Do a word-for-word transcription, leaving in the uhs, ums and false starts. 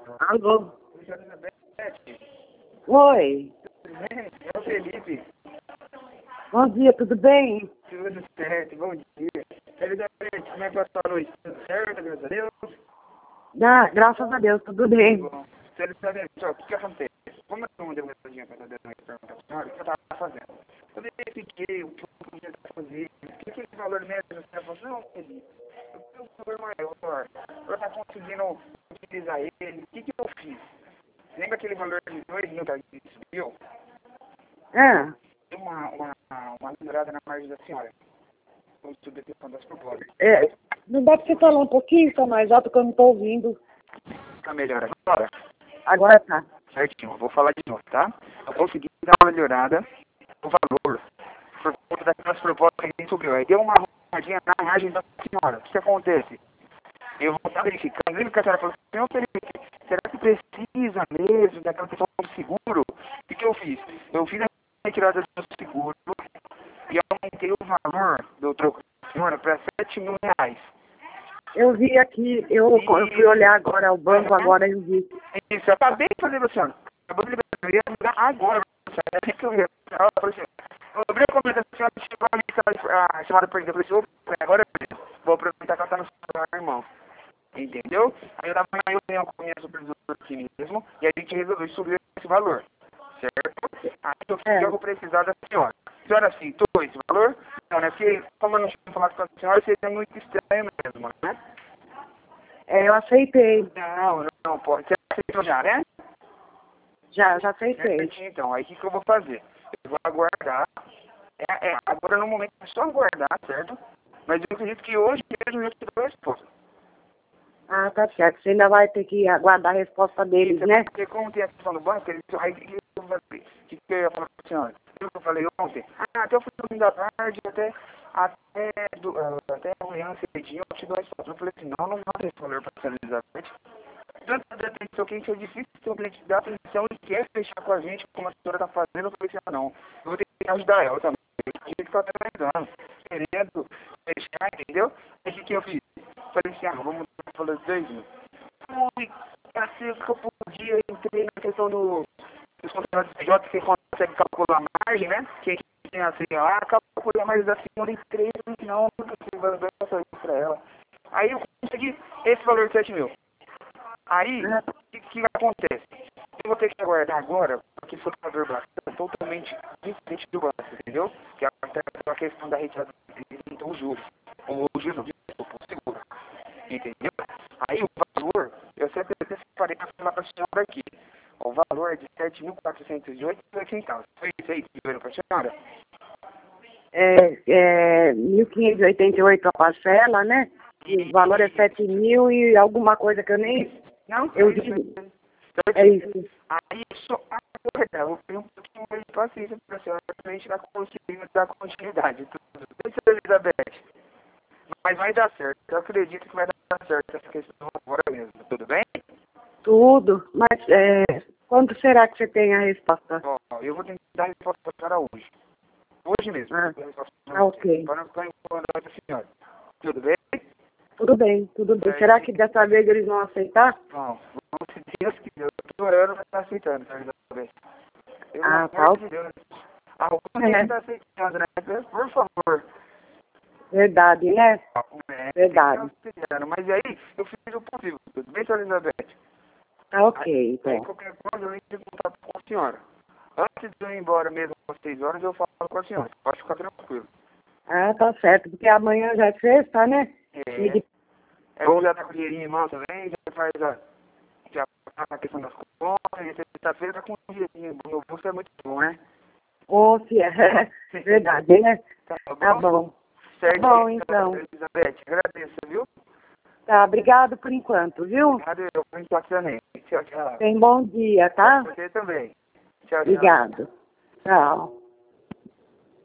Alô? Elizabeth, Oi. tudo bem? É o Felipe. Bom dia, tudo bem? Tudo certo, bom dia. Elizabeth, como é que passou a noite? Tudo certo, graças a Deus? Ah, graças a Deus, tudo bem. Bom, Elizabeth, o que que acontece? Como eu não mandei uma mensagem para dar uma pergunta para a senhora, o que eu estava fazendo? Eu verifiquei o que eu podia fazer, o que aquele valor mesmo, você falou, não, Felipe, eu tenho um valor maior, eu estou conseguindo utilizar ele, o que que eu fiz? Lembra aquele valor de dois mil que a gente subiu? Ah, Tem uma, uma, uma melhorada na margem da senhora. Vamos subir a questão das propostas. é, não dá pra você falar um pouquinho só mais alto que eu não tô ouvindo. Tá melhor agora? Agora tá. Certinho, eu vou falar de novo, tá? Eu consegui dar uma melhorada no valor por conta daquelas propostas que a gente subiu. Aí deu uma arrumadinha na margem da senhora. O que, que acontece? Eu vou estar verificando, lembra que a senhora falou assim, senhor Felipe, será que precisa mesmo daquela questão do seguro? O que, que eu fiz? Eu fiz a retirada do seguro e aumentei o valor do troco da senhora para sete mil reais. Eu vi aqui, eu, eu fui olhar agora o banco agora e eu vi. Isso, eu acabei de fazer, Luciano. Acabou de liberar, eu ia ligar agora, Luciano. É assim que eu ia. Ela falou assim, eu abri a comida da senhora, chegou ali, a chamada perdida. Eu falei assim, opa, agora eu vou aproveitar que ela tá no celular, irmão. Entendeu? Aí eu tava na reunião com a minha supervisora aqui mesmo, e a gente resolveu subir esse valor, certo? Aí eu fiz É, que eu vou precisar da senhora. A senhora aceitou esse valor? Não, né? Porque, como eu não tinha falado com a senhora, seria muito estranho mesmo, né? é, eu aceitei. Não, não, pode. Você aceitou já, né? Já, já aceitei. Certinho, então. Aí o que, que eu vou fazer? Eu vou aguardar. É, é, agora no momento é só aguardar, certo? Mas eu acredito que hoje mesmo eu te dou a resposta. Ah, tá certo. Você ainda vai ter que aguardar a resposta deles, Isso, né? porque como tem a questão do banco, eles, aí o que, que eu falei? O que, que eu ia falar para a senhora? O que eu falei ontem? Ah, até o fim da tarde, até, até, do, uh, até amanhã cedinho eu te dou a resposta. Eu falei assim, não, não vou ter esse valor para Elizabeth. Tanto da atenção que é difícil ter um cliente dar atenção e quer fechar com a gente, como a senhora está fazendo, eu falei assim, ah, não, eu vou ter que ajudar ela também. Eu tinha que estar trabalhando, querendo fechar, entendeu? Aí o que, que eu fiz? Falei assim, ah, vamos falar os dois mil. Fui, assim que eu podia, entrei na questão do, dos contratos P J, que você consegue calcular a margem, né? Que a gente tem assim, ah, calculei a margem da senhora em três, não, não consigo dar essa para ela. Aí eu consegui esse valor de sete mil. Aí, Ah, o que, que acontece? Eu vou ter que aguardar agora, porque foi um valor bastante, totalmente diferente do banco, entendeu? Que é até a questão da retirada dos juros. Ou os juros, não, desculpa, o seguro. Entendeu? Aí o valor, eu sempre separei para falar para a senhora aqui. O valor é de sete mil quatrocentos e oito centavos. Foi isso aí que viram para a senhora? é, é mil quinhentos e oitenta e oito a parcela, né? E o valor é sete mil e alguma coisa que eu nem... Não, Eu é isso vi. mesmo. É isso. Aí só aguardar, eu vou pedir um pouquinho mais de paciência para a senhora, para a gente dar conseguindo dar continuidade. Tudo bem, senhora Elizabeth? Mas vai dar certo. Eu acredito que vai dar certo essa questão agora mesmo. Tudo bem? Tudo. Mas é, quando será que você tem a resposta? Ó, eu vou tentar dar a resposta para a senhora hoje. Hoje mesmo. Ah, Eu vou ah, ok. Para não ficar incomodando a senhora. Tudo bem? Tudo bem, tudo bem. Será que dessa vez eles vão aceitar? Bom, vamos se Deus quiser. Eu tô orando, vai estar aceitando, senhora Elizabeth. Pelo Ah, amor tá. de Deus. Alguma É, está aceitando, né? Por favor. verdade, né? É, Verdade. mas aí, eu fiz o possível. Tudo bem, senhora Elizabeth? Tá Aí, ok, aí então. qualquer coisa, eu entro em contato com a senhora. Antes de eu ir embora mesmo, às seis horas, eu falo com a senhora. Pode ficar tranquilo. Ah, tá certo, porque amanhã já é sexta, né? É, E de- é bom já tá com o dinheirinho em mão também, já faz a, já tá na questão das contas, e sexta-feira tá com o dinheirinho. Meu bolso é muito bom, né? Ou se é verdade, né? Tá Tá bom? bom. Certo, Tá bom, então. Elizabeth. Agradeço, viu? Tá, obrigado por enquanto, viu? Obrigado, eu por enquanto também. Tchau, tchau. Tenha um bom dia, tá? Você também. Tchau, tchau. Obrigado. Tchau.